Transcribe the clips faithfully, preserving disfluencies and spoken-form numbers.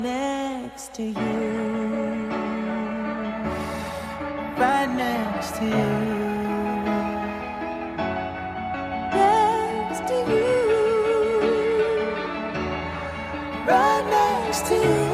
next to you, right next to you, next to you, right next to you.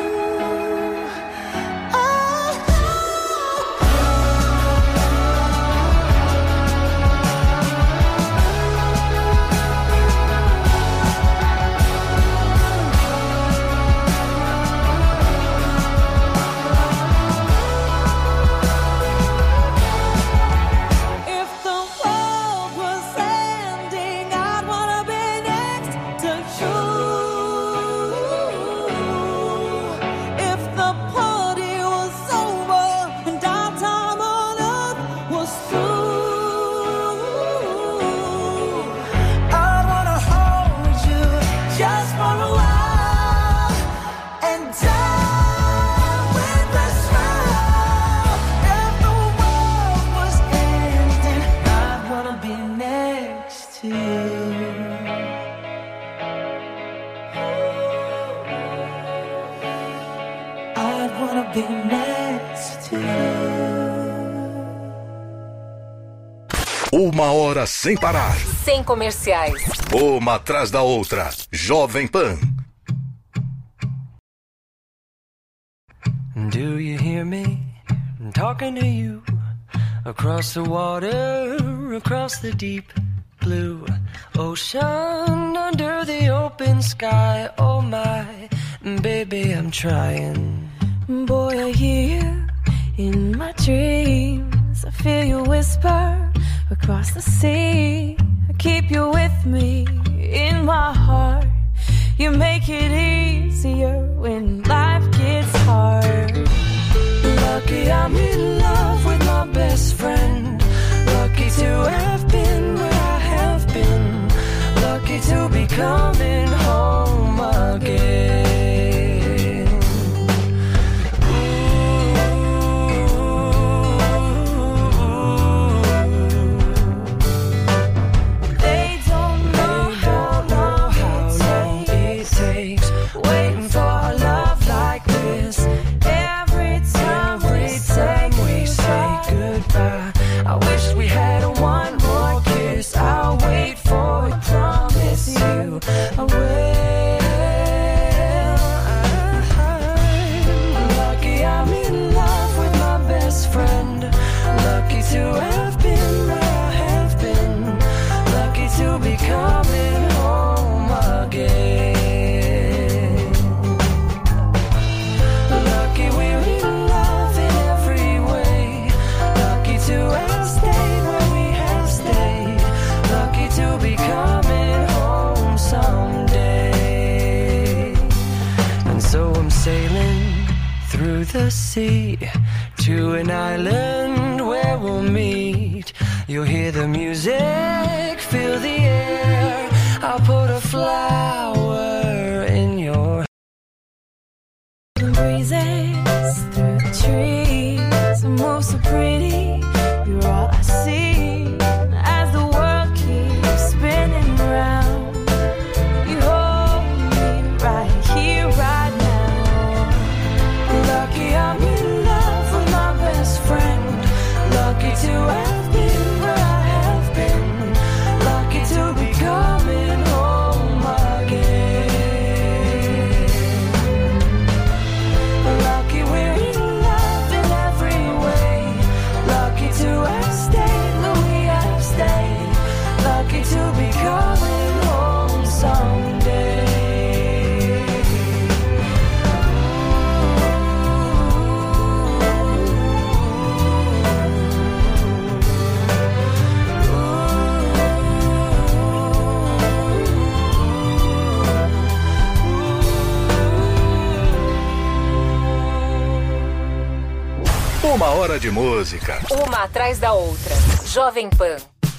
Uma hora sem parar. Sem comerciais. Uma atrás da outra. Jovem Pan. Do you hear me? I'm talking to you. Across the water, across the deep blue ocean, under the open sky. Oh my, baby, I'm trying. Boy, I hear you in my dreams. I feel you whisper across the sea. I keep you with me in my heart. You make it easier when life gets hard. Lucky I'm in love with my best friend. Lucky to have been where I have been. Lucky to be coming home again. The sea to an island where we'll meet. You'll hear the music, feel the air. I'll put a flower in your the breezes through the trees move so pretty. You're all I see as the world keeps spinning round. You hold me right here, right now. Lucky I'm in love with my best friend. Lucky to have been where I have been. Lucky to be coming home again. Lucky we're in love in every way. Lucky to have stayed where we have stayed. Lucky to be coming home someday. Uma hora de música. Uma atrás da outra. Jovem Pan.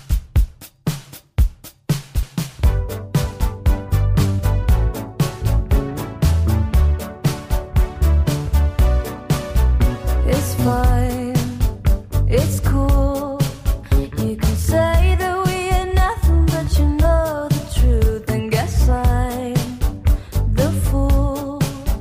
It's fine, it's cool. You can say that we are nothing, but you know the truth. And guess I'm the fool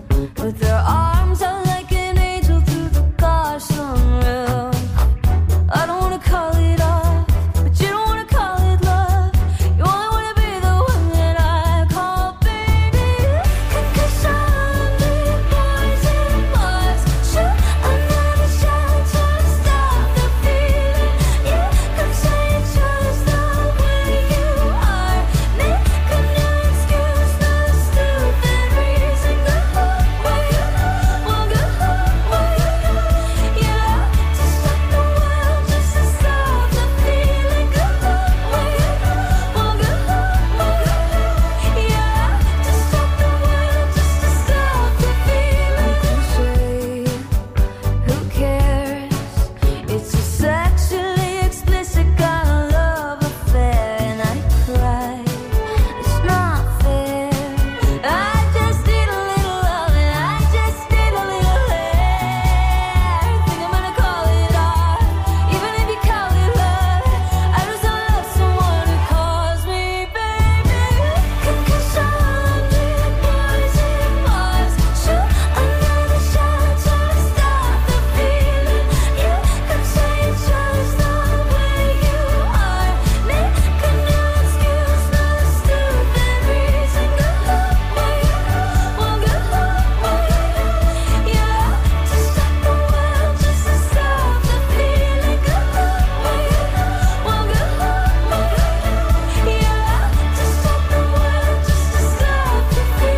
with their arms out like an angel through the gosh unreal. I don't wanna call it off, but you don't wanna call it love. You only wanna be the one that I call baby. Concussion, big boys and bars. Shoot another shot, try to stop the feeling. You could say it's just the way you are. Make a new excuse, no stupid reason. Go home, where you won't go home, where you yeah, to stop the world, just to stop the feeling. Go home, where you won't go home, where you yeah, to stop the world, just to stop the feeling. Cliche, who cares? It's a sexually explicit kind of love affair, and I cry. It's not fair. I just need a little love, and I just need a little air. Think I'm gonna call it off, even if you call it love. I just don't love someone who calls me baby. Concussion, big boys and bars. Shoot another shot, try to stop the feeling. You could say it's just the way you are. Make a new excuse, no stupid reason. Go home, where you won't go home, where you yeah, to stop the world, just to stop the feeling. Go home, where you won't go home, where you yeah, to stop the world, just to stop the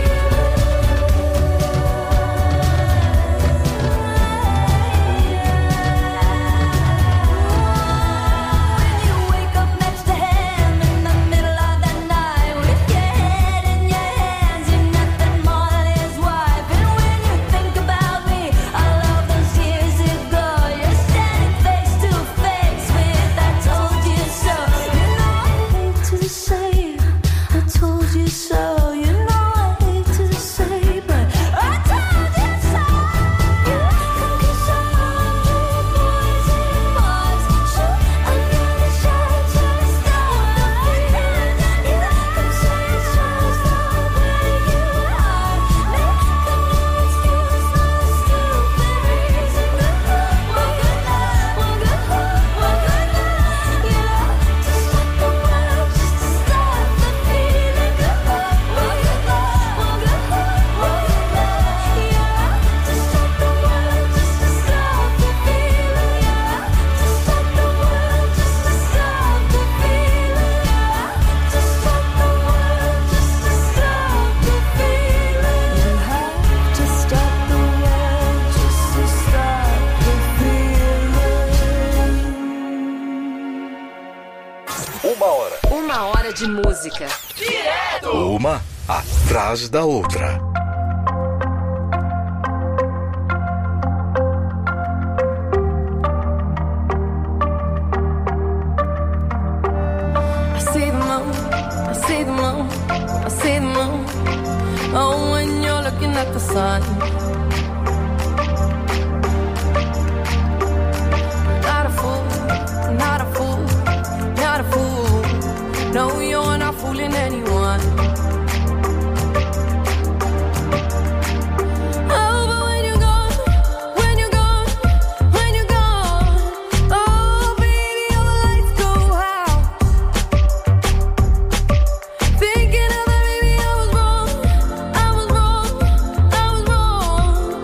feeling. When you wake up next to him in the middle of the night with your head in your hands, you're nothing more than his wife. And when you think about me, all of those years ago, you're standing face to face with I told you so. You know I hate to say I told you so. You know I hate to say, but I told you so. You concussion, big boys and bars. Shoot another shot, try to stop the feeling. You could say it's just the way you are. Make a new excuse, no stupid reason. Go home, where you won't go home, where you yeah, to stop the world, just to stop the feeling. Go home, where you won't go home, where you yeah, to stop the world, just to stop the feeling. Yeah, to stop the world, just to stop the feeling. Yeah, to stop the world, just to stop the feeling. You have to stop the world, just to stop the feeling. Uma hora. Uma hora de música. Uma atrás da outra. I see the moon, I see the moon, I see the moon. Oh, when you're looking at the sun. Not a fool, not a fool, not a fool. No, you're not fooling anyone. Oh, but when you're gone, when you're gone, when you're gone, oh, baby, all the lights go out. Thinking of that, baby, I was wrong, I was wrong, I was wrong.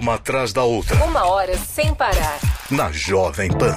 Uma atrás da outra. Uma hora sem parar. Na Jovem Pan.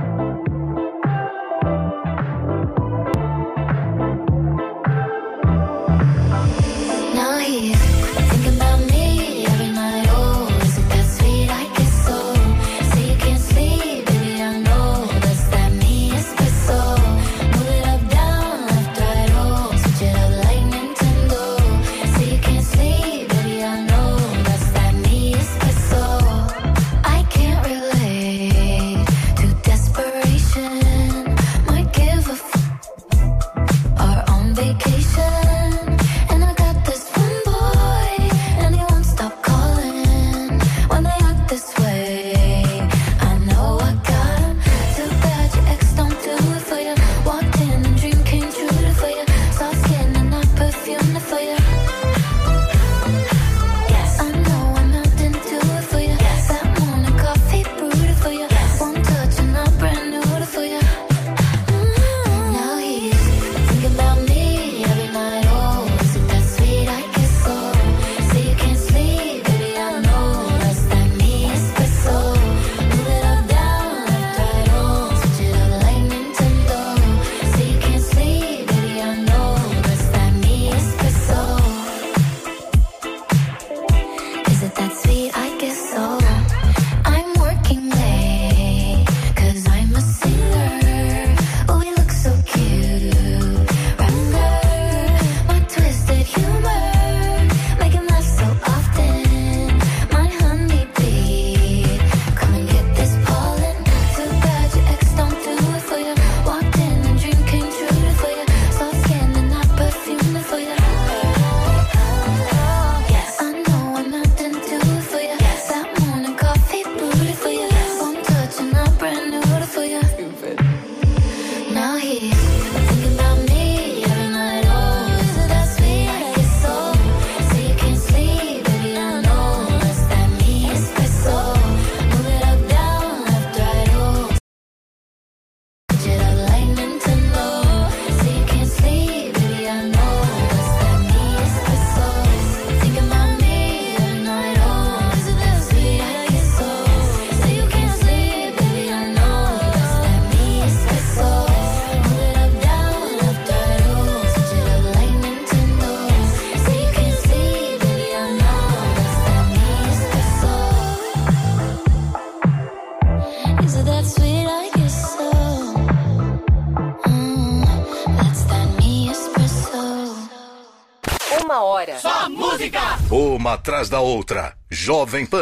Uma hora. Só música! Uma atrás da outra. Jovem Pan.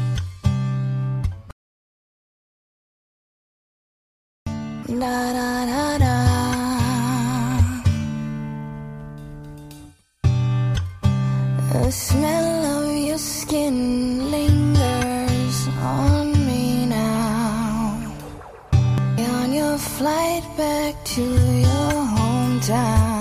Da, da, da, da. The smell of your skin lingers on me now. On your flight back to your hometown,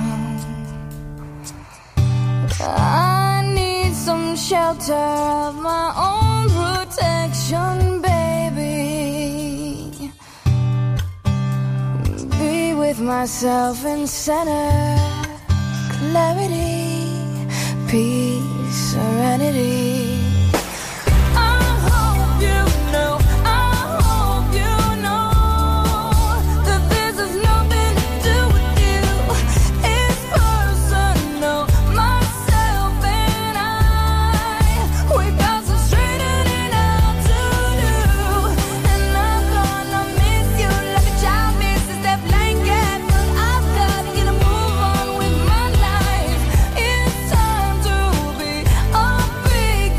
I need some shelter of my own protection, baby. Be with myself in center, clarity, peace, serenity. Big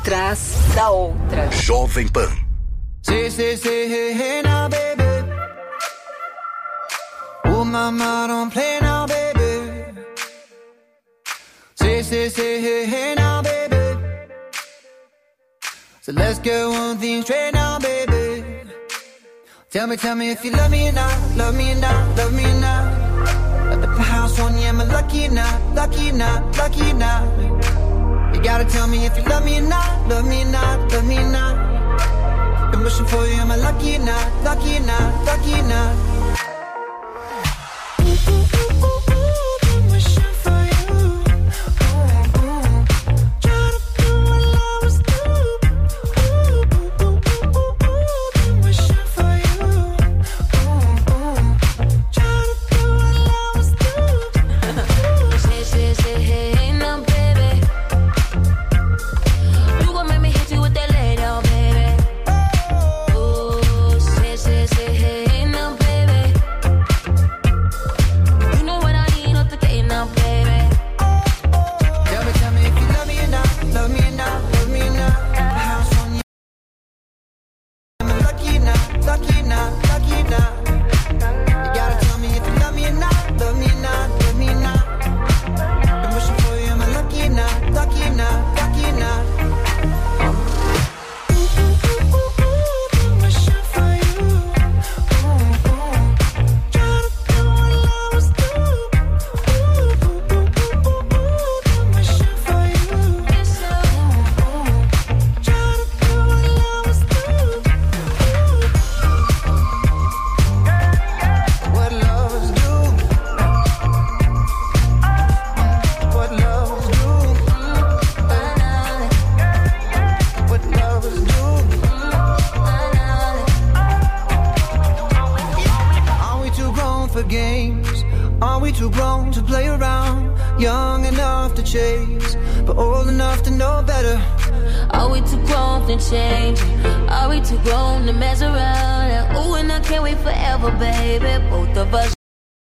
atrás da outra. Jovem Pan. Say, say, say, hey, hey now, baby. Oh, mama, don't play now, baby. Say, say, say, hey, hey now, baby. So let's get one thing straight now, baby. Tell me, tell me if you love me or not, love me or not, love me or not. At the house on you, am I lucky or not, lucky or not, lucky or not? You gotta tell me if you love me or not, love me or not, love me or not. Been wishing for you, am I lucky or not, lucky or not, lucky or not? Ooh, ooh, ooh, ooh, ooh, been wishing for you. Ooh, ooh. Try to do what I was doing. Ooh, ooh, ooh, ooh, ooh, been wishing for you. Ooh, ooh. Try to do what I was doing. Say, say, say, hey, now, baby. You gon' make me hit you with that lay down, baby. Ooh, say, say, say, hey, now, baby. You know when I need up the gate now, baby. Tell me, tell me if you love me or not, love me or not, love me or not. The house on you, am I lucky or not, lucky or not, lucky or not? You gotta tell me if you love me or not, love me or not, love me or not. Been wishing for you, am I lucky or not, lucky or not, lucky or not? Ooh, ooh, ooh, ooh, ooh, been wishing for you. Ooh, ooh. Try to do what I was doing. Ooh, ooh, ooh, ooh, ooh, ooh, been wishing for you. Ooh, ooh. Try to do what I was doing. What lovers do, what lovers do, what lovers do. Are we too grown for games? Are we too grown to play around? Young enough to chase, but old enough to know better. Are we too grown to change? Are we too grown to mess around? And ooh, and I can't wait forever, baby. Both of us.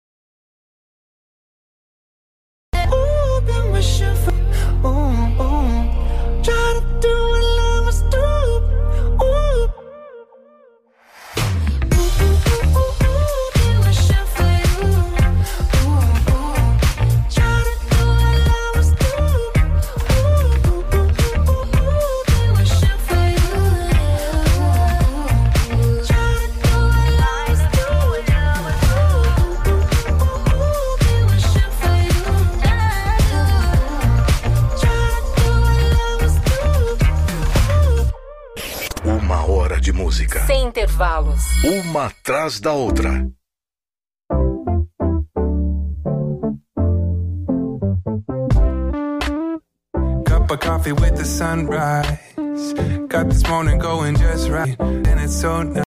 Ooh, been wishing for. Ooh, ooh. Try to do what I was doing. Ooh. Ooh, ooh, ooh, ooh, ooh, been wishing for you. Ooh, ooh. Try to do what I was doing. Ooh, ooh, ooh, ooh, ooh, been wishing for you. Ooh, ooh. Try to do what I was doing. Ooh, ooh, ooh, ooh, been wishing for you. Uma hora de música. Sem intervalos. Uma atrás da outra. Cup of coffee with the sunrise. Got this morning going just right. And it's so nice.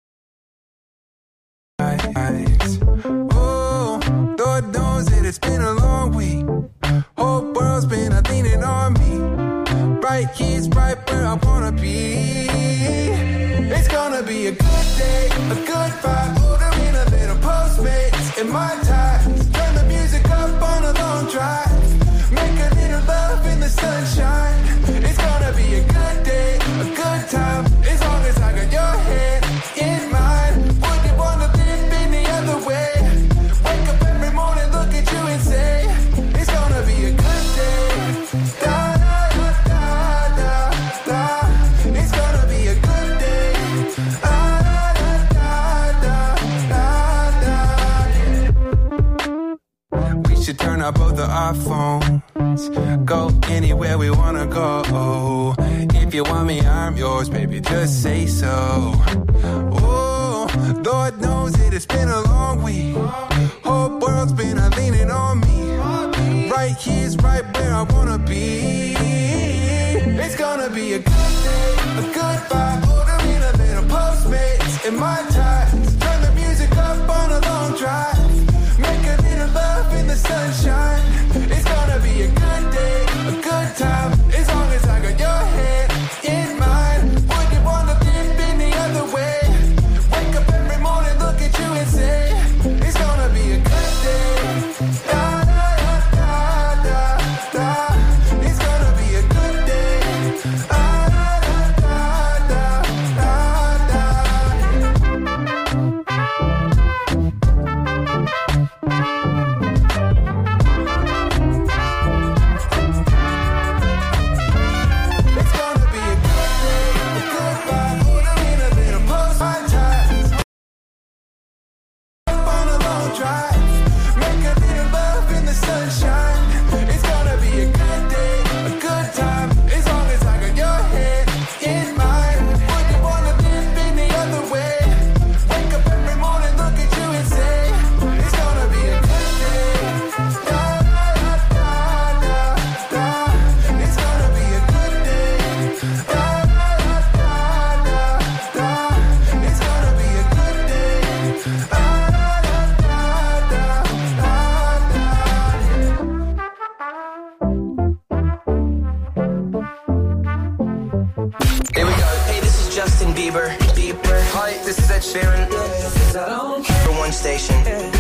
Oh, Lord knows that it's been a long week. Whole world's been a leaning on me. Right here's right where I wanna be. It's gonna be a good day, a good vibe. Ordering a little Postmates in my ties. Turn the music up on a long drive. Make a little love in the sunshine. It's gonna be a good day, a good time. As long as I got your hand in mine. Wouldn't wanna live any other way. Wake up every morning, look at you and say, it's gonna be a good day. Da, da, da, da, da, da. It's gonna be a good day. Ah, da, da, da, da, da. We should turn up both of our phones. Go anywhere we wanna go. If you want me, I'm yours, baby, just say so. Oh, Lord knows that it's been a long week. Whole world's been a leaning on me. Right here's right where I wanna be. It's gonna be a good day, a good vibe. Ordering a little Postmates in my ties. Turn the music up on a long drive. Make a little love in the sunshine. It's gonna be a good day, a good time. As long as I got your hand in mine. Wouldn't wanna live any other way. Wake up every morning, look at you and say, it's gonna be a good day. Da, da, da, da, da, da. It's gonna be a good day. Ah, Sharon, for one station.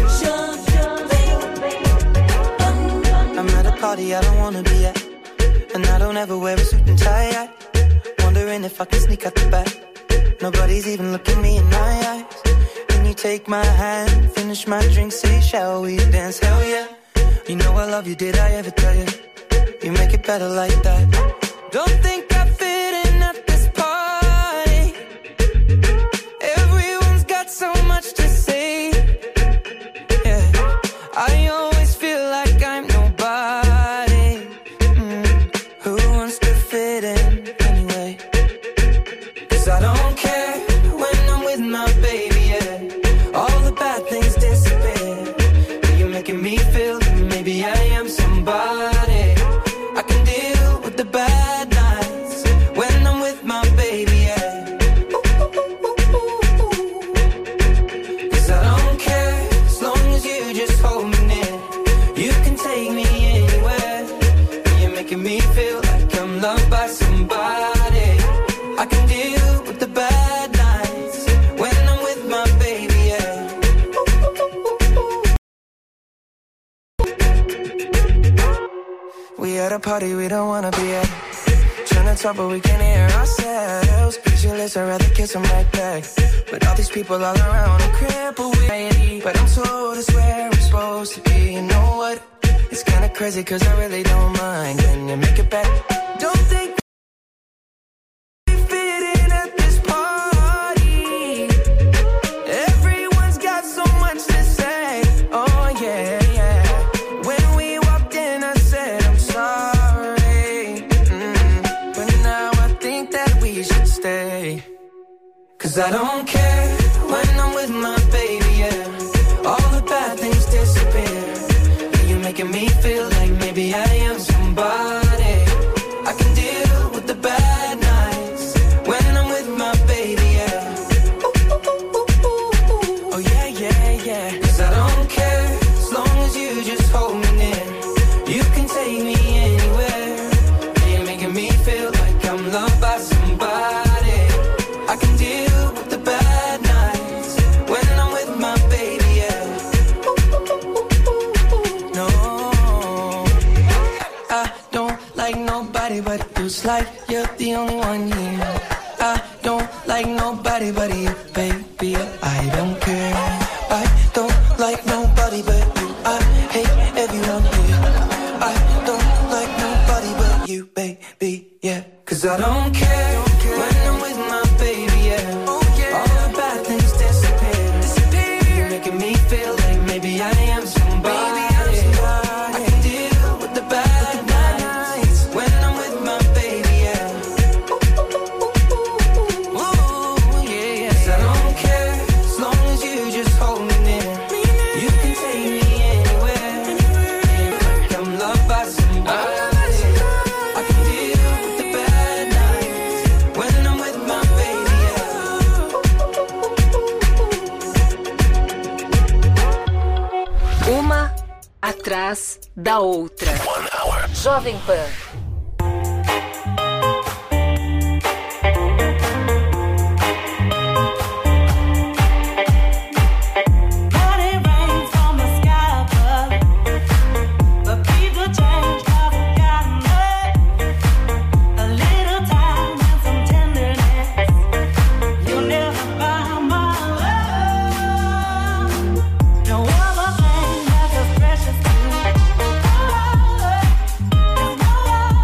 I'm at a party I don't wanna be at, and I don't ever wear a suit and tie yet. Wondering if I can sneak out the back. Nobody's even looking me in my eyes. Can you take my hand, finish my drink, say shall we dance? Hell yeah. You know I love you, did I ever tell you? You make it better like that. Don't think I fit in at this party. Everyone's got so much to say. Yeah, I always feel like I'm nobody. Mm. Who wants to fit in anyway? 'Cause I don't care when I'm with my baby, yeah. All the bad things disappear. You're making me feel that maybe I am somebody. I can deal with the bad nights when I'm with my baby, yeah. Cause I don't care as long as you just hold me near. You can take me anywhere. You're making me feel like I'm loved by somebody. I can deal with the bad nights when I'm with my baby, yeah. We at a party we don't wanna be at. Trying to talk but we can't hear ourselves. Pictureless, I'd rather kiss them right back. With all these people all around, I'm crippled with anxiety. But I'm told it's where I'm supposed to be. You know what? It's kinda crazy cause I really don't mind. Can you make it back? Don't think we fit in at this party. Everyone's got so much to say. Oh yeah, yeah. When we walked in I said I'm sorry. Mm. But now I think that we should stay. Cause I don't care when I'm with my baby, yeah. All the bad things disappear. You're making me feel like maybe I am somebody. I can deal with the bad nights when I'm with my baby, yeah. Oh yeah, yeah, yeah. Cause I don't care as long as you just hold me near. You can take me anywhere. You're making me feel like I'm loved by somebody. I can deal with the bad nights when I'm with my baby, yeah. No, I don't like nobody but you. It's like you're the only one here. I don't like nobody but you, baby. I don't care. I don't like nobody but you. I hate everyone here. I don't like nobody but you, baby, yeah. Cause I don't care when I'm with my baby, yeah. All the bad things disappear. You're making me feel like maybe I am somebody. I can deal with the bad nights when I'm with my baby, yeah. Ooh, yeah, yeah. 'Cause I don't care as long as you just hold me near. You can take me anywhere. Like I'm loved by somebody. I can deal with the bad nights when I'm with my baby, yeah. Uma atrás da outra. Jovem Pan. Precious to, oh, there's no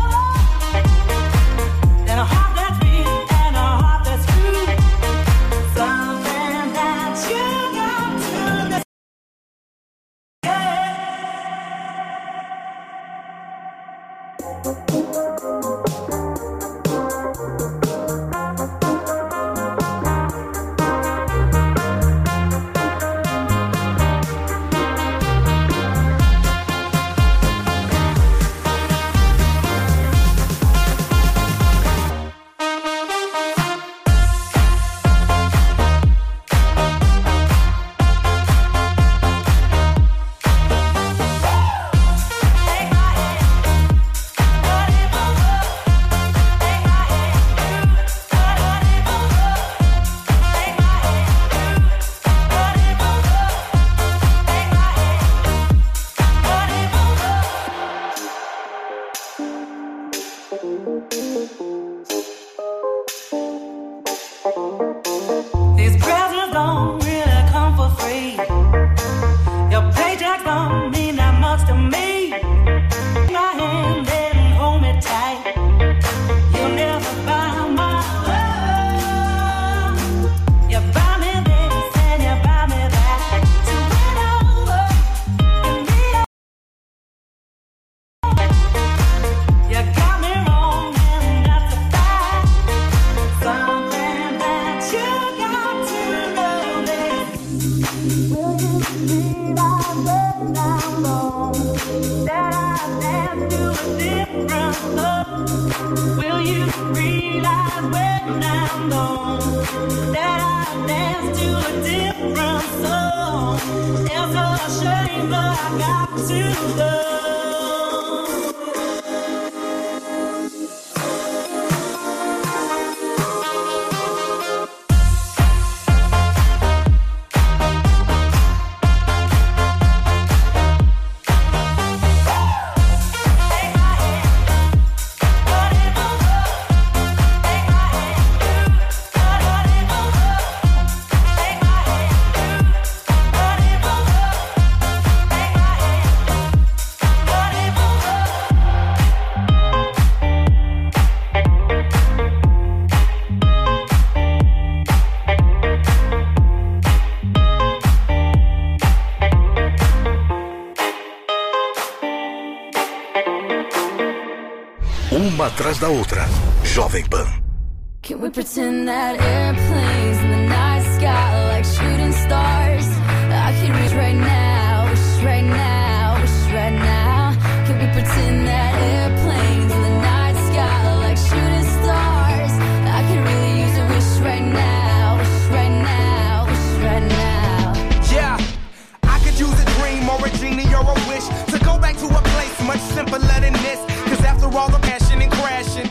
realize when I'm gone that I dance to a different song. It's a shame, but I got to go. Uma atrás da outra. Jovem Pan. Can we pretend that airplanes in the night sky like shooting stars? I can reach right now, wish right now, wish right now. Can we pretend that airplanes in the night sky like shooting stars? I can really use a wish right now, wish right now, wish right now. Yeah, I could use a dream or a genie or a wish to go back to a place much simpler than this. Cause after all the passion and crashing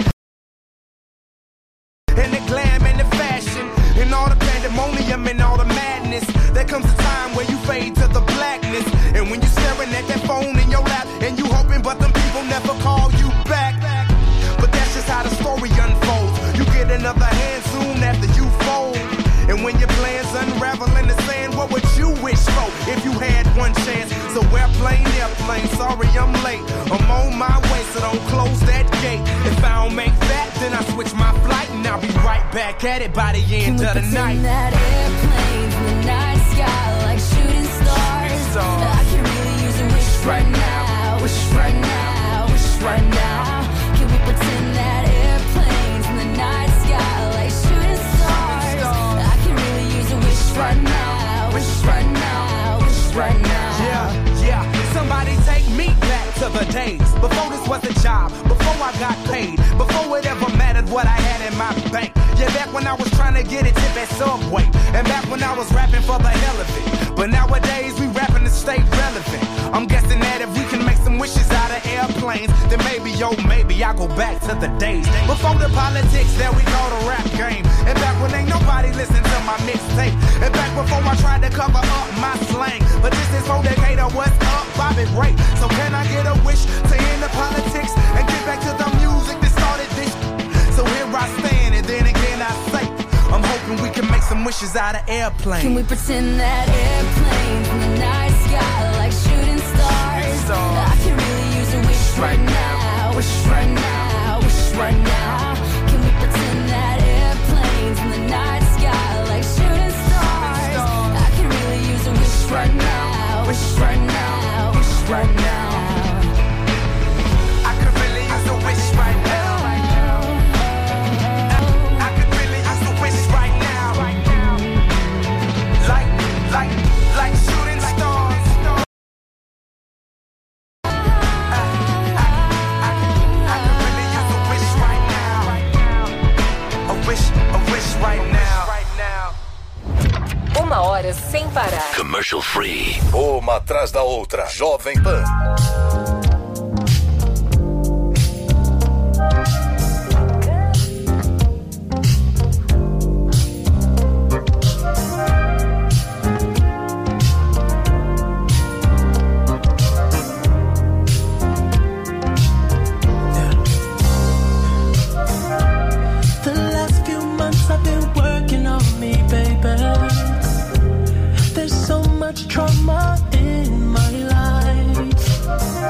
and the glam and the fashion and all the pandemonium and all the madness, there comes a time where you fade to the blackness. And when you're staring at that phone in your lap and you hoping but them people never call you back. But that's just how the story unfolds. You get another hand soon after you fold. And when your plans unravel in the sand, what would you wish for if you had one chance? So airplane, airplane, sorry I'm late. I'm on my way, so don't close that gate. If I don't make that, then I switch my flight and I'll be right back at it by the end of the night. Can we pretend that airplanes in the night sky like shooting stars? I can really use a wish right now, wish right now, wish right now. Can we pretend that airplanes in the night sky like shooting stars? I can really use a wish right now, wish right now, wish right now. Yeah, yeah, somebody take me back to the days before this was a job, before I got paid, before it ever mattered what I had in my bank. Yeah, back when I was trying to get a tip at Subway, and back when I was rapping for the hell of it. But nowadays we rapping to stay relevant. I'm guessing that if we can make some wishes out of airplanes, then maybe, yo, maybe I go back to the days before the politics that we call the rap game. And back when ain't nobody listened to my mixtape. And back before I tried to cover up my slang. But this is for Decatur, what's up, Bobby Ray? So can I get a wish to end the politics and get back to the music that started this? So here I stand, and then again I say, I'm hoping we can make some wishes out of airplanes. Can we pretend that airplanes in the night sky like shooting stars? I can really use a wish right now, wish right now, wish right now. Can we pretend that airplanes in the night sky like shooting stars? I can really use a wish right now, wish right now, wish right now. I could really use a wish right now. I could really use a wish right now. Like, like, like shooting stars. I, I, I, I could really use a wish right now. A wish, a wish right now. Uma hora sem parar. Commercial free. Uma atrás da outra. Jovem Pan. The last few months I've been working on me, baby. There's so much trauma in my life.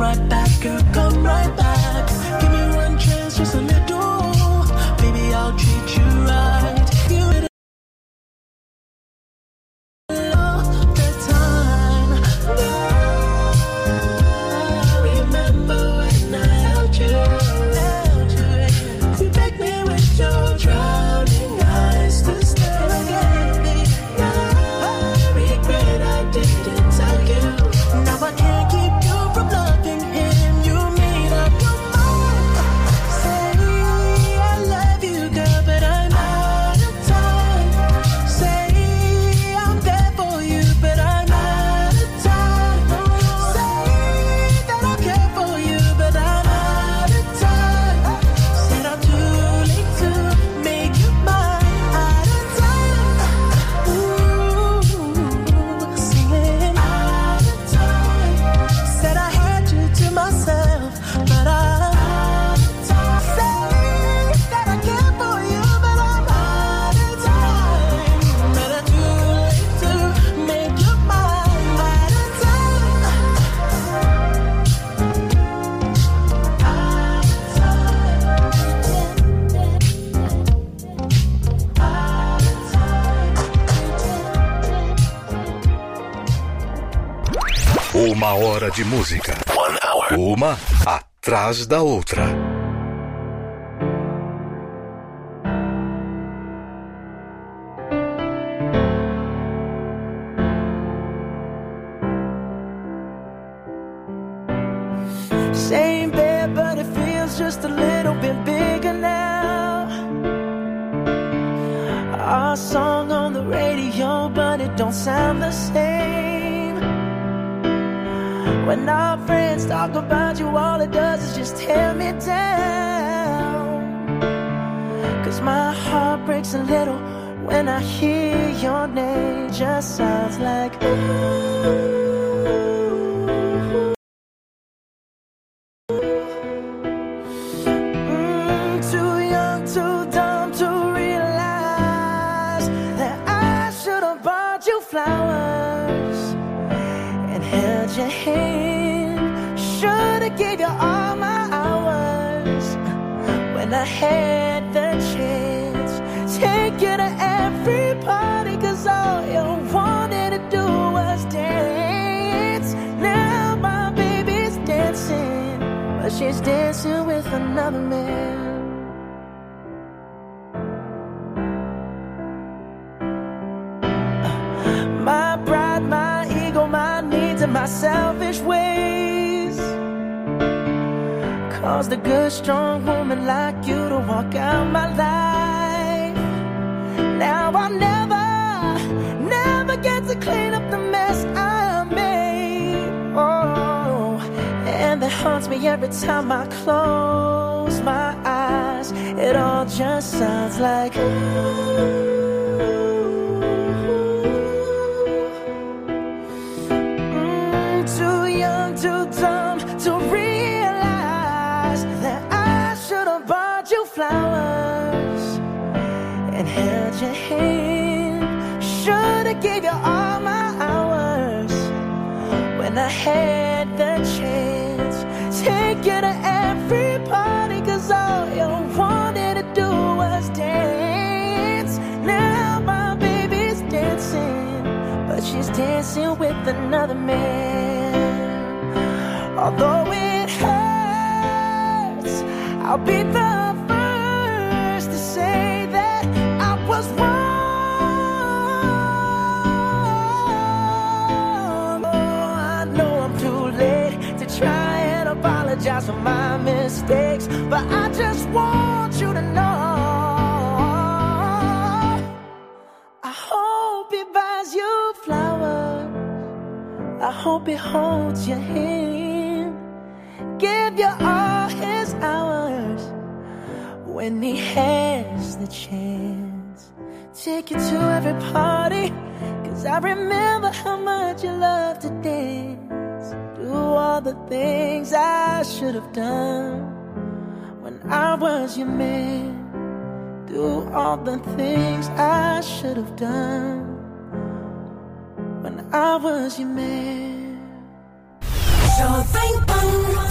right back, girl, come right back. Give me one chance, just a little. Baby, I'll treat you right. You it all the time. I remember when I held you, held you. You make me with your drowning eyes to stay again. I regret I didn't tell you. Now I can't keep you from loving him. You made up your mind. Say I love you, girl, but I'm out of time. Say I'm there for you, but I'm out of time. Say that I care for you, but I'm out of time. Said I'm too late to make you mine. Out of time. Ooh, singing out of time. Said I had you to myself, but I'm out of time. Say that I care for you, but I'm out of time. But I'm too late to make you mine. Out of time. Uma hora de música. One hour. Uma atrás da outra. Same bed, but it feels just a little bit bigger now. Our song on the radio, but it don't sound the same. When our friends talk about you, all it does is just tear me down. Cause my heart breaks a little when I hear your name. Just sounds like ooh. Mm, too young, too dumb to realize that I should have bought you flowers and held your hand. Should've gave you all my hours when I had the chance. Take you to every party, cause all you wanted to do was dance. Now my baby's dancing, but she's dancing with another man. My pride, my ego, my needs, and my selfish ways caused a good, strong woman like you to walk out my life. Now I'll never, never get to clean up the mess I made. Oh, and that haunts me every time I close my eyes. It all just sounds like ooh. Too dumb to realize that I should have bought you flowers and held your hand. Should have gave you all my hours when I had the chance. Take you to every party, cause all you wanted to do was dance. Now my baby's dancing, but she's dancing with another man. Although it hurts, I'll be the first to say that I was wrong. Oh, I know I'm too late to try and apologize for my mistakes, but I just want you to know I hope he buys you flowers. I hope he holds your hand. Give you all his hours when he has the chance. Take you to every party, cause I remember how much you love to dance. Do all the things I should have done when I was your man. Do all the things I should have done when I was your man. Jovem Pan.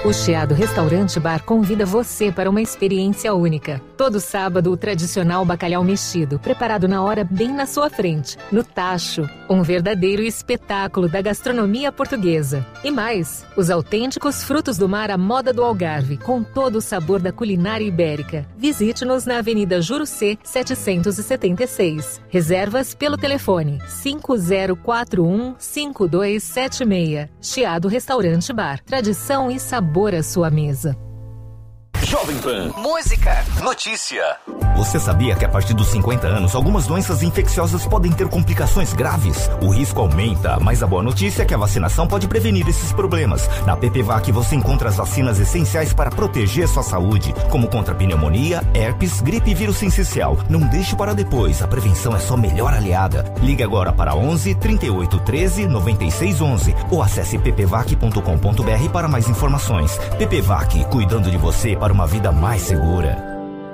O Chiado Restaurante Bar convida você para uma experiência única. Todo sábado, o tradicional bacalhau mexido, preparado na hora bem na sua frente, no tacho. Um verdadeiro espetáculo da gastronomia portuguesa. E mais, os autênticos frutos do mar à moda do Algarve, com todo o sabor da culinária ibérica. Visite-nos na Avenida Jurucê, setecentos e setenta e seis. Reservas pelo telefone cinco zero quatro um, cinco dois sete seis. Chiado Restaurante Bar. Tradição e sabor à sua mesa. Jovem Pan. Música. Notícia. Você sabia que a partir dos cinquenta anos, algumas doenças infecciosas podem ter complicações graves? O risco aumenta, mas a boa notícia é que a vacinação pode prevenir esses problemas. Na P P V A C você encontra as vacinas essenciais para proteger sua saúde, como contra pneumonia, herpes, gripe e vírus sincicial. Não deixe para depois, a prevenção é sua melhor aliada. Ligue agora para onze, trinta e oito, treze, noventa e seis, onze ou acesse p p vac ponto com ponto b r para mais informações. P P V A C, cuidando de você para uma vida mais segura.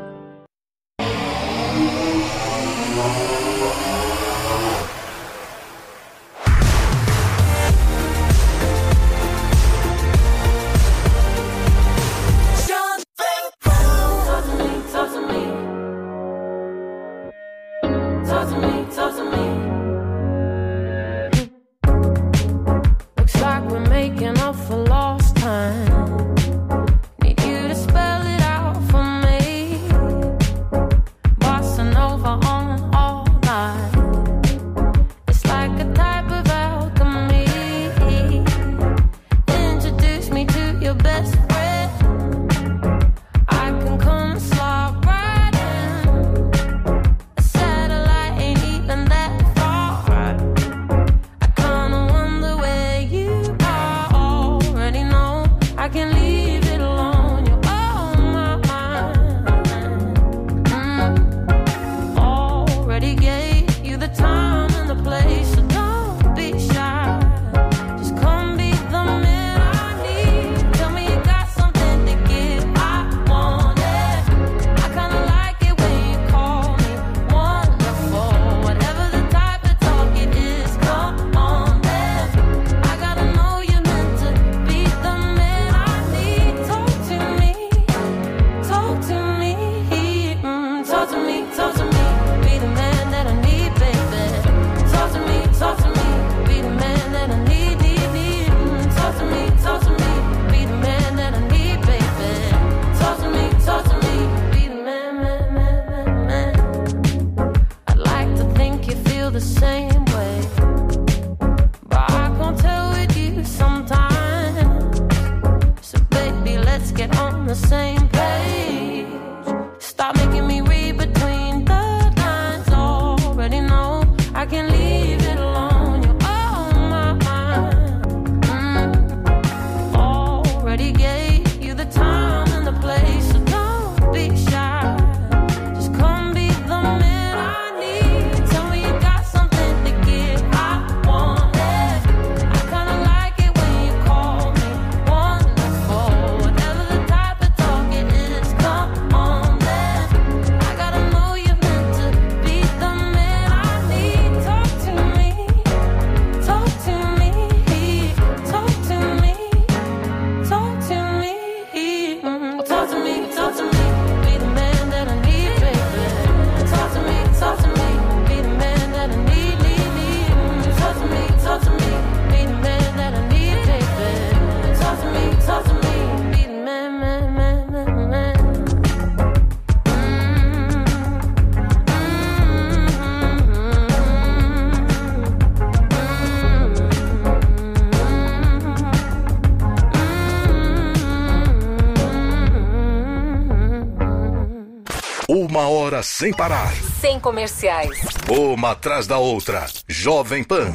Uma hora sem parar. Sem comerciais. Uma atrás da outra. Jovem Pan.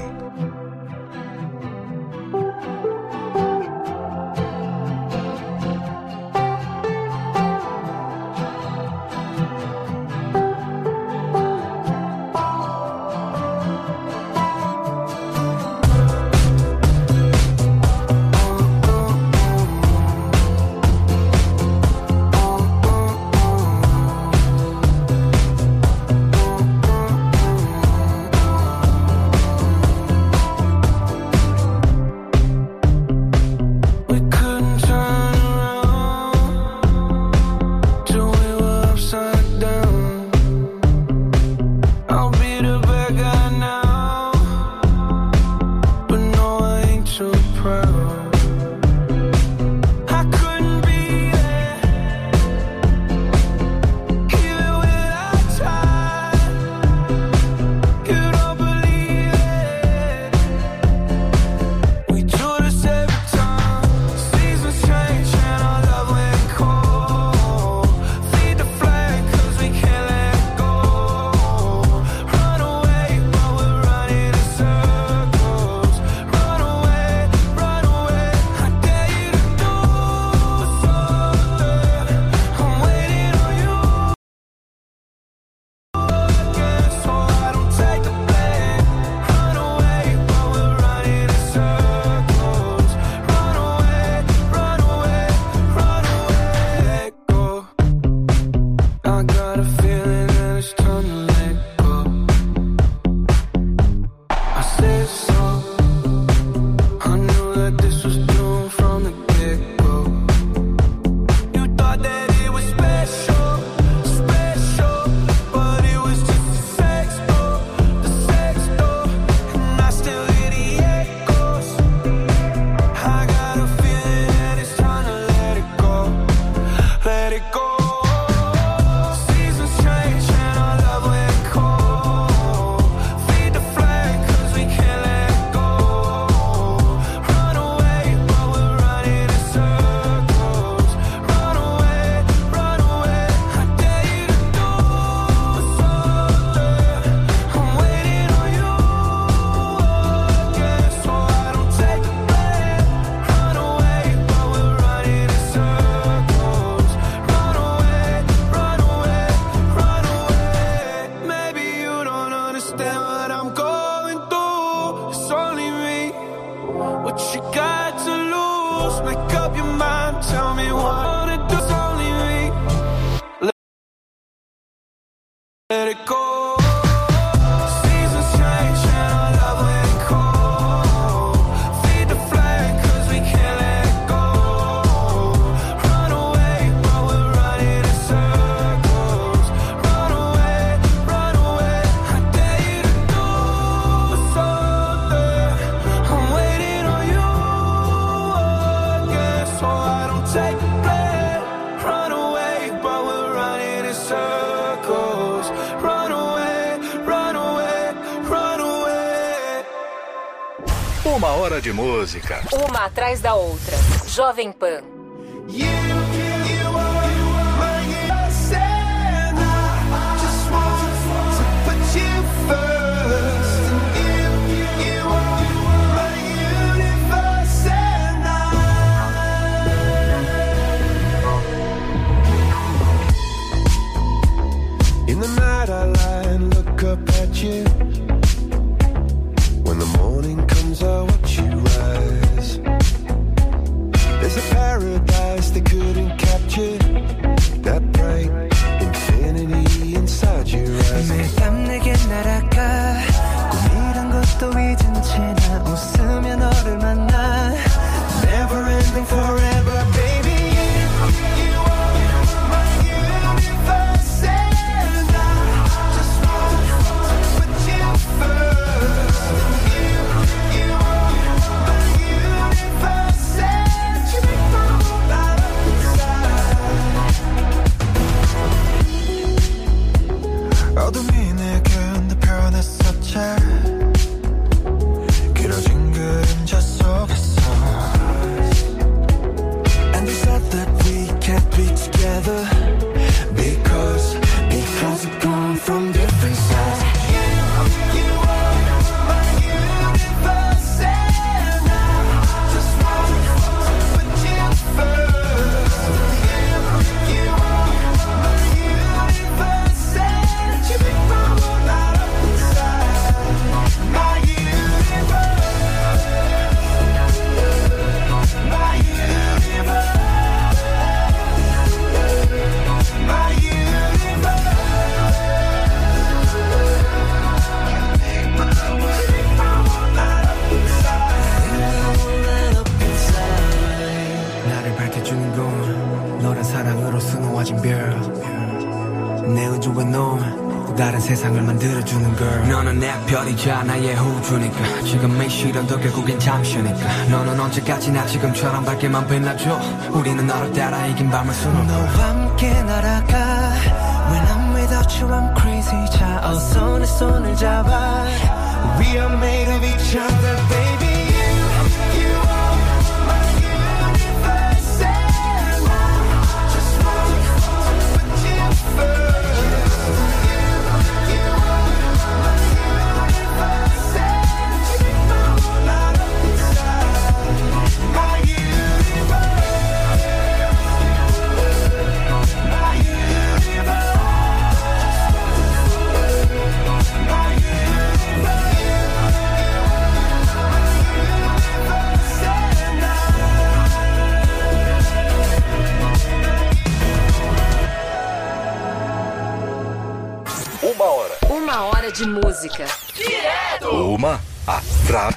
Uma hora de música. Uma atrás da outra. Jovem Pan. In the night I lie and look up at you. When the morning comes I watch you rise. There's a paradise they couldn't capture. That bright infinity inside your eyes. 매일 밤 내게 날아가 꿈이란 것도 잊은 채 나 웃으며 너를 만나. Never ending forever baby. 어둠이 내겐 내 변했었지. 길어진 그림자 속에서. And they said that we can't be together Because, because we've come from different sides. You, you are my universe and I just want to put you first. You, you are my universe and you make my world light up inside. My universe, my universe, my universe. 나를 밝혀주는 건 너란 사랑으로 수놓아진 별. 내 우주와 넌 다른 세상을 만들어주는 걸. 너는 내 별이자 나의 호주니까. 지금의 시련도 결국엔 잠시니까. 너는 언제까지나 지금처럼 밝게만 빛나줘. 우리는 너를 따라 이긴 밤을 수놓고 너와 함께 날아가. When I'm without you I'm crazy. 자 어서 내 손을 잡아. We are made of each other baby. You, you are my universe and I just want to put you first. Uma hora. Uma hora de música. Uma atrás.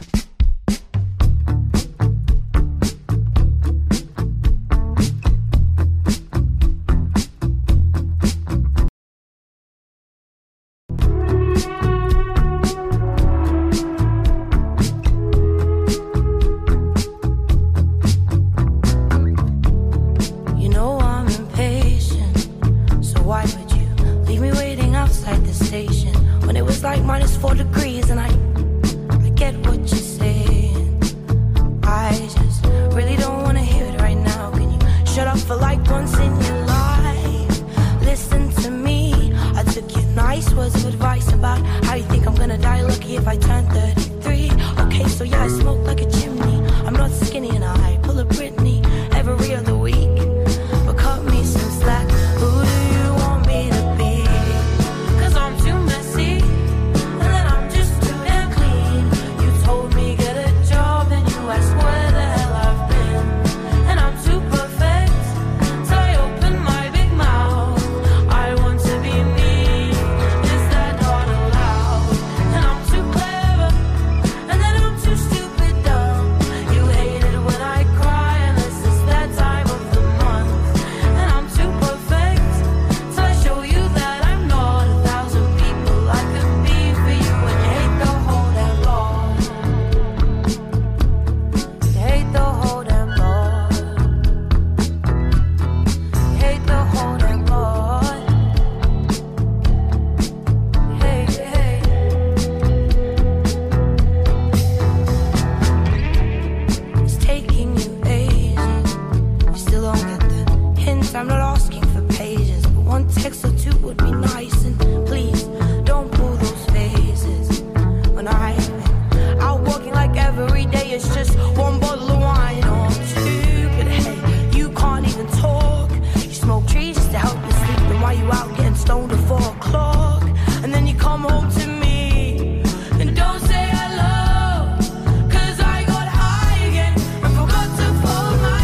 You know I'm impatient, so why would you leave me waiting outside the station when it was like minus four degrees? And I, I get what you're saying. I just really don't wanna hear it right now. Can you shut up for like once in your life? Listen to me. I took your nice words of advice about how you think I'm gonna die lucky if I turn thirty-three. Okay, so yeah, I smoke like a chimney. I'm not skinny and I pull a Britney every other week. But cut me some slack. Who do you want me to be? Cause I'm too messy, and then I'm just too damn clean. You told me get a job and you asked where the hell I've been. And I'm too perfect, so I open my big mouth. I want to be me, is that not allowed? And I'm too clever, and then I'm too stupid dumb. it's just one bottle of wine or two. But hey, you can't even talk. You smoke trees just to help you sleep. And while you out getting stoned at four o'clock, and then you come home to me and don't say hello, 'cause I got high again and forgot to fold my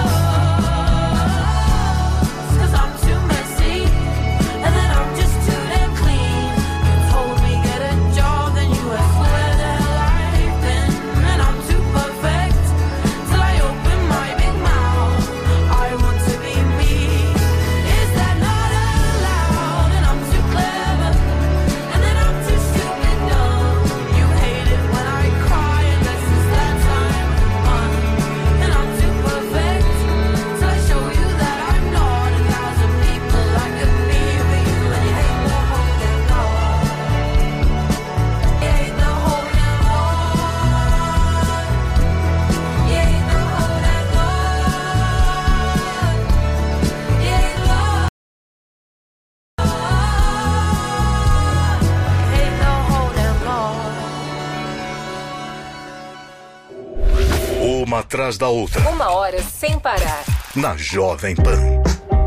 clothes. 'Cause I'm too messy and then I'm just too damn clean. You told me get a job, then you asked where the hell I've been. And I'm too perfect till I open my big mouth. I want to be me. Is that not allowed? And I'm too clever and then I'm too stupid dumb. You hate it when I cry unless it's that time on. And I'm too perfect till I show you that I'm not. A thousand people like a me for you, and you hate the whole damn lot. You hate the whole damn lot. You hate the whole damn lot. You hate love. You hate the whole damn lot. Uma atrás da outra, Uma hora sem parar. na Jovem Pan.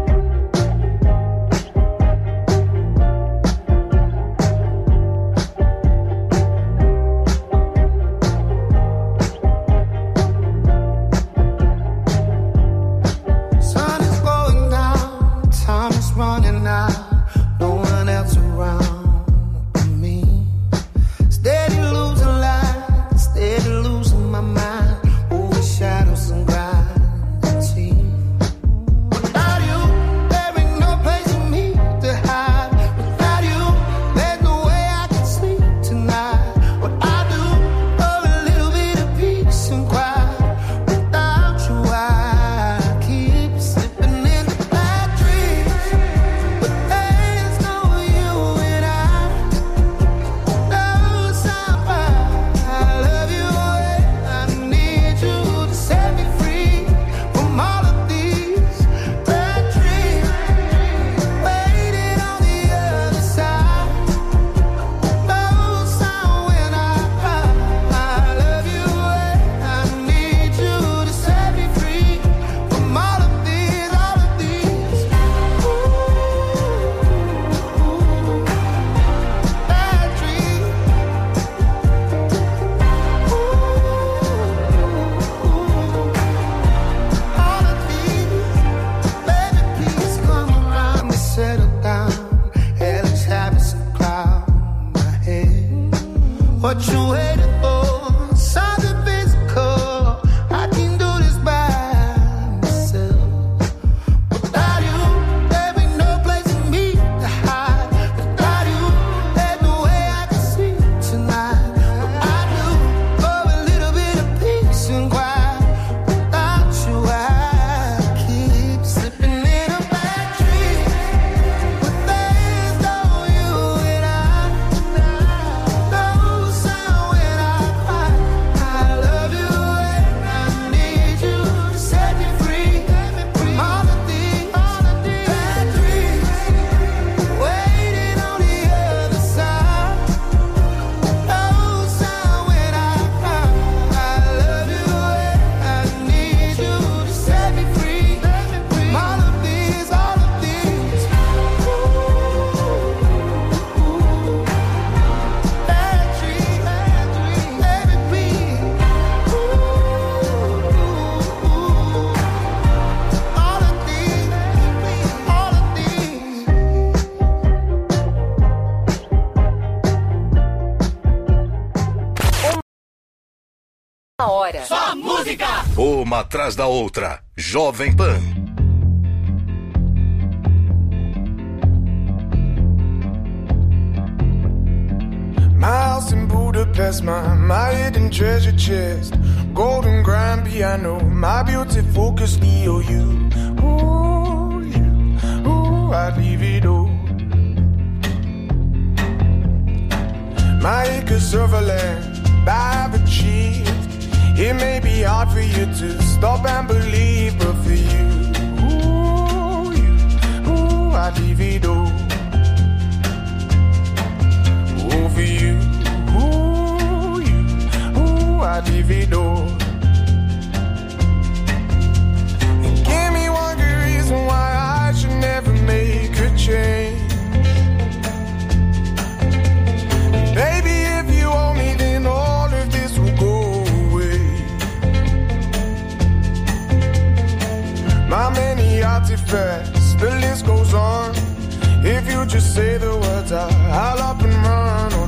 Sun is going down, time is running out, no one else around but me. Steady losing light, steady losing my mind, over shadows and gravity. Without you, there ain't no place for me to hide. Without you, there's no way I can sleep tonight. What I do for a little bit of peace and quiet. Without you, I keep slipping into bad dreams. But there's no you and I. No somehow I love you and I need you to set me free from all of these bad dreams. Waiting on the other side. No sound when I cry. I love you and I need you to set me free from all of these, all of these. Bad dreams. All of these. Baby, please come around and settle down. Hellish habits and cloud my head. What you waiting for? Something physical. I can do this by myself. Without you, there ain't no place for me to hide. Without you, there's no way I can sleep tonight. What I do for a little bit of peace and quiet. Without you, I keep slipping in a bad dream. But there's no you and I. No sound when I cry. I love you and I need you to set me free from all of these, all of these bad dreams. Waiting on the other side. No sound when I cry. I love you and I need you to set me free from all of these, all of these bad dreams, bad dreams. Baby, please. All of these, all of these. Uma hora. Uma atrás da outra, Jovem Pan. My house in Budapest, my, my hidden treasure chest, golden grand piano, my beauty focus E O U. Ooh, you, ooh, I'd leave it all. My acres of land I've achieved. It may be hard for you to stop and believe, but for you, ooh, you, ooh, I'd leave it all. Ooh, for you, ooh, you, ooh, I'd leave it all. fast, the list goes on. If you just say the words, I'll up and run.